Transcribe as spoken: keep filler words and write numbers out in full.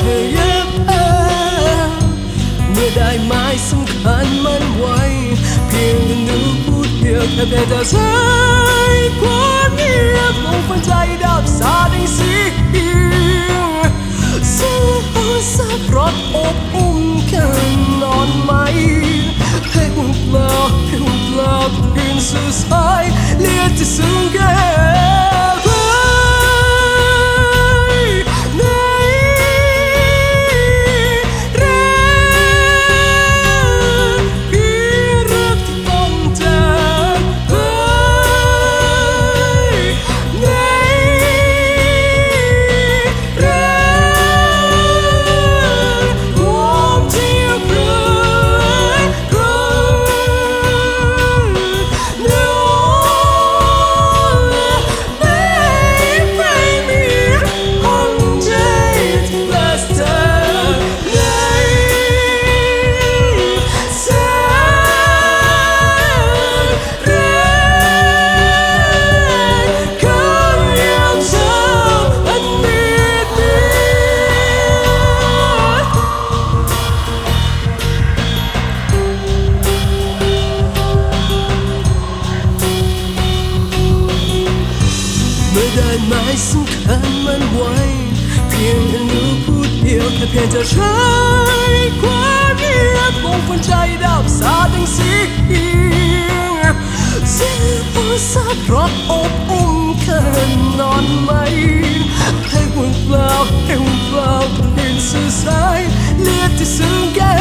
เมื่อได้หมายสำคัญมันไว้เพียงหนึ่งพูดเดียวแค่เพียงแต่ใช้ความเงียบลงฝันใจดับสาดังเสียงเสียงสับรถอบอุ้มกันนอนไหมให้อุ่นเปล่าให้อุ่นเปล่าเพียงสุดท้ายเลียดที่ซึ้งแก่เมื่อได้หมายสำคัญมันไว้เพียงอนุพูดเดียวแค่เพียงจะใช้ความเงียบลงฝันใจดับสาดังเสียงเสียงโอสับรถอบอุ้มกันนอนไหมให้วุ่นเปล่าให้วุ่นเปล่าเพียงสื่อสายเลือดที่ซึ้งแก่